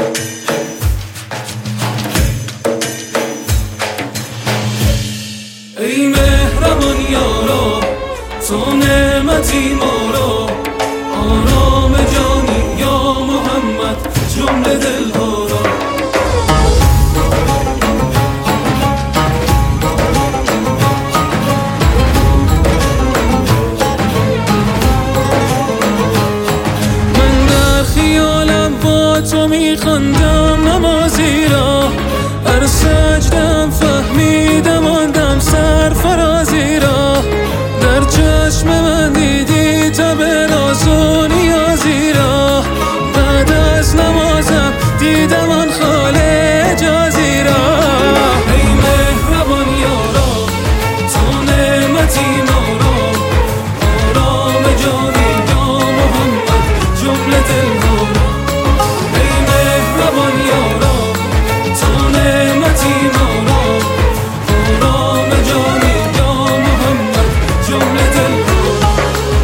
ای مهربان یارا تو نعمتی ما را، آرام جانی یا محمد جمله دلها را. من در خیالم با تو میخواندم نمازی را، هر سجدم فهمیدم آندم سرفرازی را. در چشم من دیدی تب راز و نیازی را، بعد از نمازم دیدم آن خال اجازی را. ای مهربان یارا تو نعمتی ما را، آرام جانی یا محمد جمله دلها را. ای مهربان یارا تو نعمتی ما را، آرام جانی یا محمد جمله دلها را.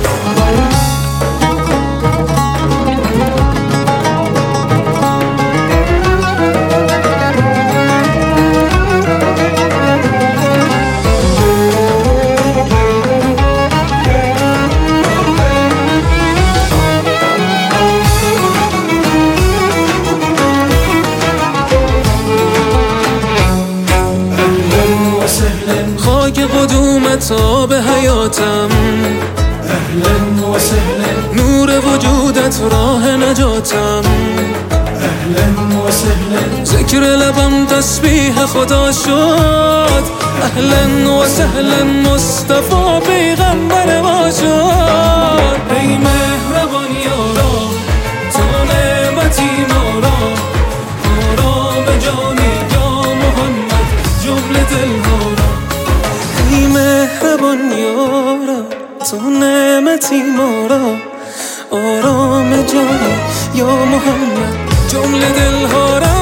خاک قدومت آب حیاتم، اهلا و سهلا. نور وجودت راه نجاتم، اهلا و سهلا. ذکر لبم تسبیح خدا شد، اهلا و سهلا مصطفی پیغمبر ما شد. ای مهربان یارا تو نعمتی ما را، آرام جانی یا محمد جمله دلها را. ای مهربان یارا تو نعمتی ما را، آرام جانی یا محمد جمله دلها را.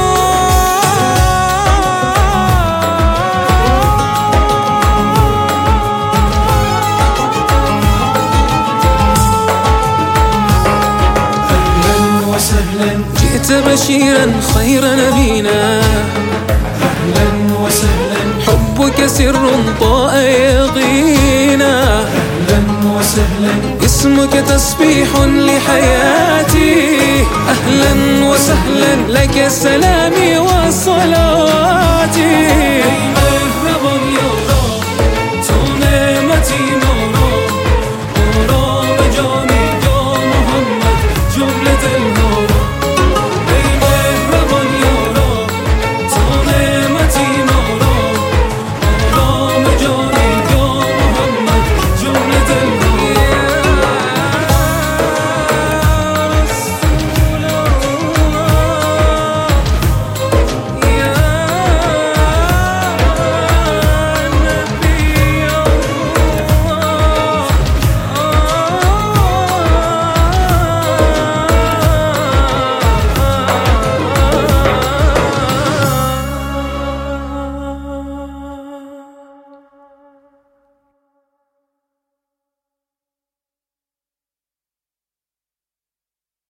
اهلا و سهلا. جئت بشيرا خير نبينا، اهلا و سهلا. حبك سر ضاء يقينا، اهلا و سهلا. اسمك تسبيح لحياتي، أهلا وسهلا لك سلامي